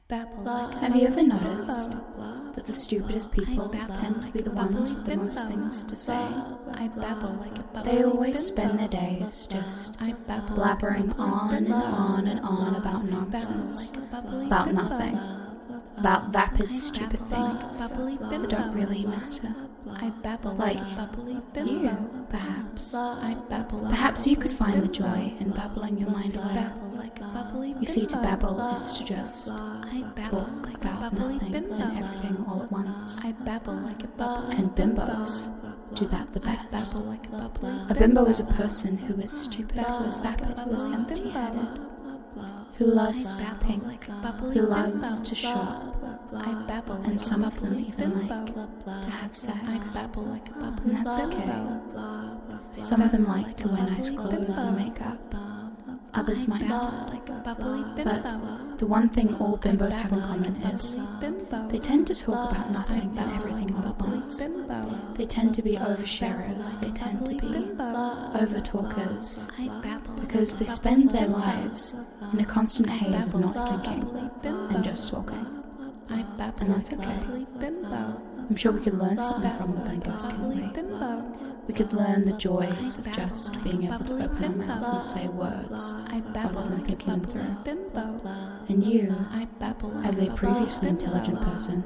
Have you ever noticed that the stupidest people tend to be the ones with the most things to say? They always spend their days just blabbering on and on and on about nonsense, about nothing, about vapid stupid things that don't really matter. Like you, perhaps. Perhaps you could find the joy in babbling your mind away. You see, to babble is to just talk about nothing and everything all at once. And bimbos do that the best. A bimbo is a person who is stupid, who is vapid, who is empty-headed, who loves pink, who loves to shop, and some of them even like to have sex, and that's okay. Some of them like to wear nice clothes and makeup, others might not. But the one thing all bimbos have in common is they tend to talk about nothing and everything all at once. They tend to be oversharers, they tend to be over-talkers, because they spend their lives in a constant haze of not thinking and just talking. And that's okay. I'm sure we could learn something from the bimbos, couldn't we? We could learn the joys of just being able to open our mouths and say words rather than thinking them through. And you, as a previously intelligent person,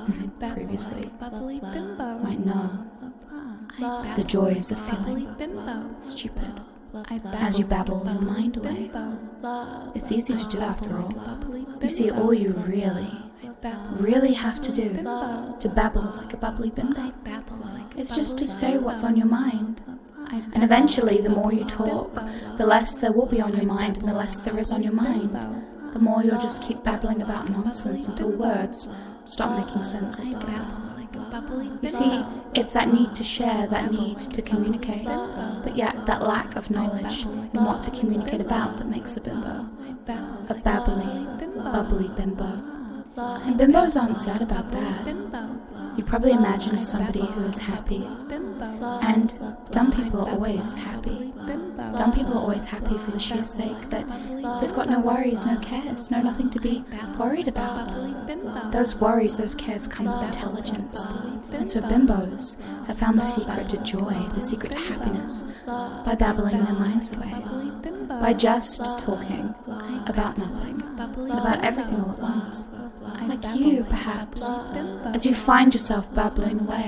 might know the joys of feeling stupid as you babble your mind away. It's easy to do after all. You see, all you really have to do to babble like a bubbly bimbo, it's just to say what's on your mind. And eventually, the more you talk, the less there will be on your mind, and the less there is on your mind. The more you'll just keep babbling about nonsense until words stop making sense altogether. You see, it's that need to share, that need to communicate, but yet that lack of knowledge in what to communicate about that makes a bimbo a babbly, bubbly bimbo. And bimbos aren't sad about that. You probably imagine somebody who is happy, and dumb people are always happy. Dumb people are always happy for the sheer sake that they've got no worries, no cares, nothing to be worried about. Those worries, those cares come with intelligence. And so bimbos have found the secret to joy, the secret to happiness, by babbling their minds away, by just talking about nothing, and about everything all at once. Like you, perhaps, as you find yourself babbling away.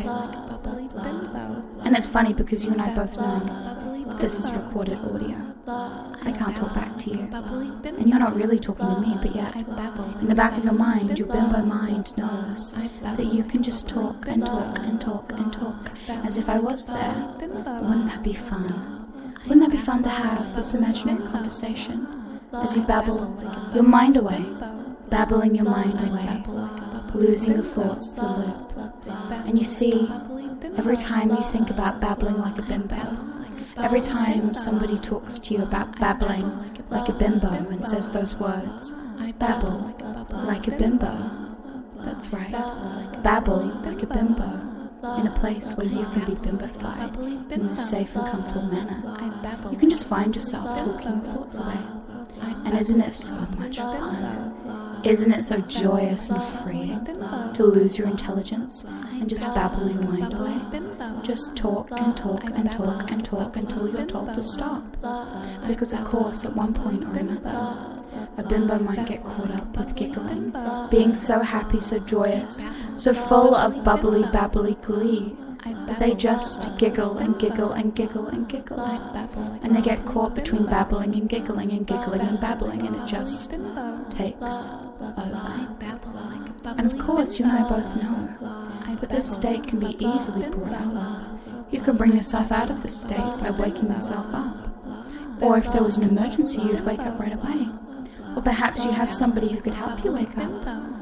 And it's funny because you and I both know that this is recorded audio. I can't talk back to you, and you're not really talking to me, but yet, in the back of your mind, your bimbo mind knows that you can just talk and talk and talk and talk, as if I was there. Wouldn't that be fun? Wouldn't that be fun to have this imaginary conversation, as you babble your mind away? Babbling your mind away, losing your thoughts to the loop. And you see, every time you think about babbling like a bimbo, every time somebody talks to you about babbling like a bimbo and says those words, babble like a bimbo. That's right, babble like a bimbo, in a place where you can be bimbofied in a safe and comfortable manner. You can just find yourself talking your thoughts away. And isn't it so much fun? Isn't it so joyous and freeing to lose your intelligence and just babble your mind away? Just talk and talk and talk and talk until you're told to stop. Because of course, at one point or another, a bimbo might get caught up with giggling, being so happy, so joyous, so full of bubbly, babbly glee, that they just giggle and giggle and giggle and giggle. And they get caught between babbling and giggling and giggling and babbling, and it just takes over. And of course, you and I both know that this state can be easily brought out of. You can bring yourself out of this state by waking yourself up. Or if there was an emergency, you'd wake up right away. Or perhaps you have somebody who could help you wake up.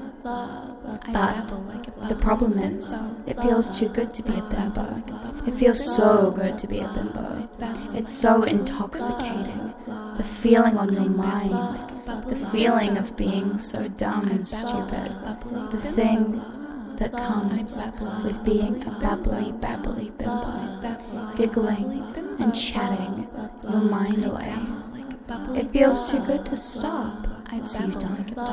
But the problem is, it feels too good to be a bimbo. It feels so good to be a bimbo. It's so intoxicating. The feeling on your mind, the feeling of being so dumb and stupid, the thing that comes with being a babbly, babbly bimbo, giggling and chatting your mind away. It feels too good to stop, so you don't.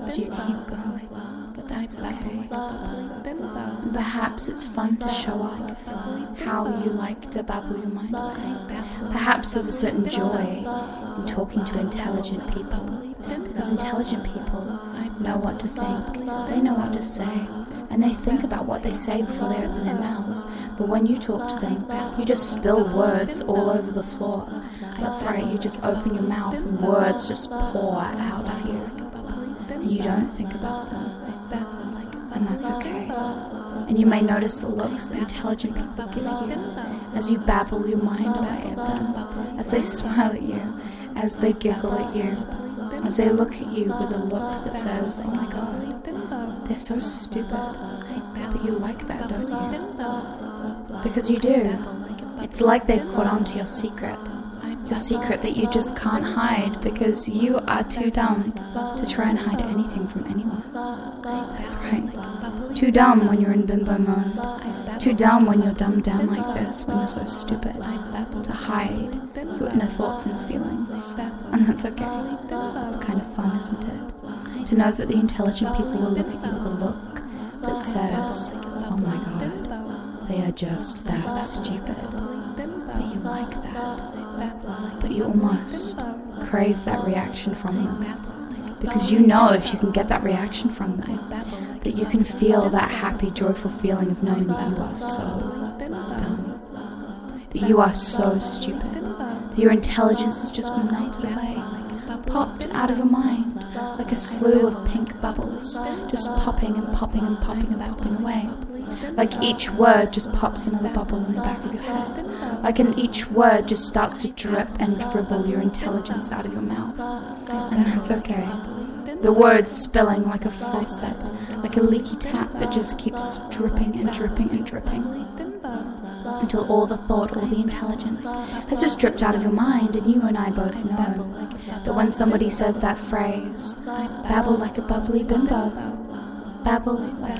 So you keep going, but that's okay. And perhaps it's fun to show off how you like to babble your mind away. Perhaps there's a certain joy in talking to intelligent people, because intelligent people know what to think, they know what to say, and they think about what they say before they open their mouths. But when you talk to them, you just spill words all over the floor. That's right, you just open your mouth and words just pour out of you, and you don't think about them, and that's okay. And you may notice the looks that intelligent people give you as you babble your mind away at them, as they smile at you, as they giggle at you, as they look at you with a look that says, oh my god, they're so stupid. But you like that, don't you? Because you do. It's like they've caught on to your secret that you just can't hide because you are too dumb to try and hide anything from anyone. That's right. Too dumb when you're in bimbo mode. Too dumb when you're dumbed down like this, when you're so stupid, to hide your inner thoughts and feelings. And that's okay. It's kind of fun, isn't it? To know that the intelligent people will look at you with a look that says, oh my god, they are just that stupid. But you like that. But you almost crave that reaction from them. Because you know if you can get that reaction from them, that you can feel that happy, joyful feeling of knowing that you are so dumb. That you are so stupid. That your intelligence has just been melted away. Popped out of your mind like a slew of pink bubbles, just popping and popping and popping and popping away. Like each word just pops another bubble in the back of your head. Like each word just starts to drip and dribble your intelligence out of your mouth. And that's okay. The words spilling like a faucet, like a leaky tap that just keeps dripping and dripping and dripping. Until all the thought, all the intelligence has just dripped out of your mind, and you and I both know that when somebody says that phrase, babble like a bubbly bimbo, babble like a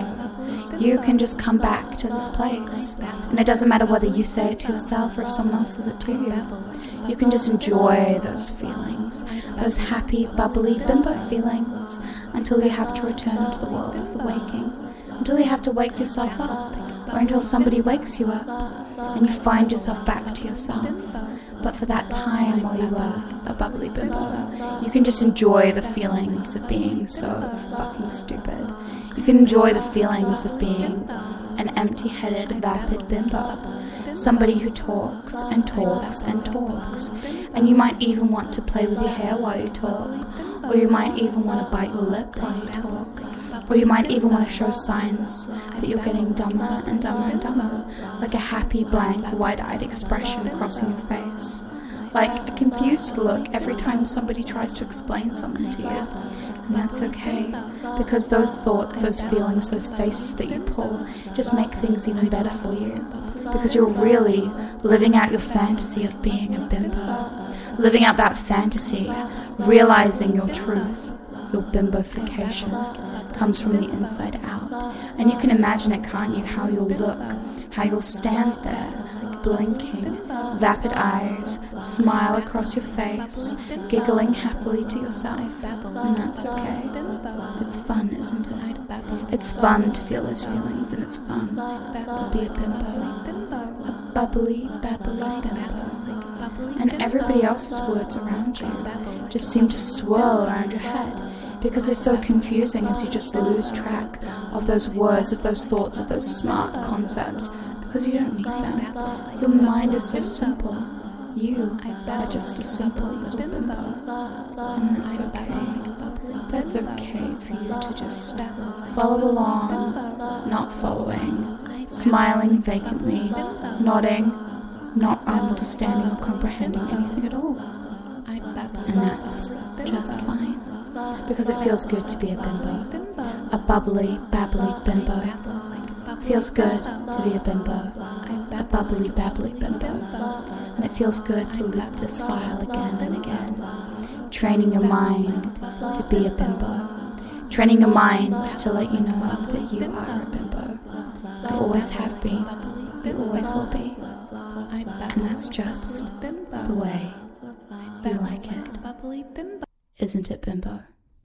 bimbo, you can just come back to this place. And it doesn't matter whether you say it to yourself or if someone else says it to you. You can just enjoy those feelings, those happy, bubbly bimbo feelings, until you have to return to the world of the waking, until you have to wake yourself up, or until somebody wakes you up, and you find yourself back to yourself. But for that time while you were a bubbly bimbo, you can just enjoy the feelings of being so fucking stupid. You can enjoy the feelings of being an empty-headed, vapid bimbo. Somebody who talks and talks and talks. And you might even want to play with your hair while you talk. Or you might even want to bite your lip while you talk. Or you might even want to show signs that you're getting dumber and dumber and dumber. Like a happy, blank, wide-eyed expression crossing your face. Like a confused look every time somebody tries to explain something to you. And that's okay, because those thoughts, those feelings, those faces that you pull just make things even better for you. Because you're really living out your fantasy of being a bimbo. Living out that fantasy, realizing your truth, your bimbofication, comes from the inside out. And you can imagine it, can't you, how you'll look, how you'll stand there, blinking, vapid eyes, smile across your face, giggling happily to yourself. And that's okay. It's fun, isn't it? It's fun to feel those feelings, and it's fun to be a bimbo. A bubbly, babbly bimbo. And everybody else's words around you just seem to swirl around your head, because they're so confusing as you just lose track of those words, of those thoughts, of those smart concepts, because you don't need them. Your mind is so simple. You are just a simple little bimbo. And that's okay. That's okay for you to just follow along, not following, smiling vacantly, nodding, not understanding or comprehending anything at all. And that's just fine. Because it feels good to be a bimbo. A bubbly, babbly bimbo. Feels good to be a bimbo. A bubbly, babbly bimbo. And it feels good to loop this file again and again. Training your mind to be a bimbo. Training your mind to let you know that you are a bimbo. You always have been. You always will be. And that's just the way you like it. Isn't it, bimbo?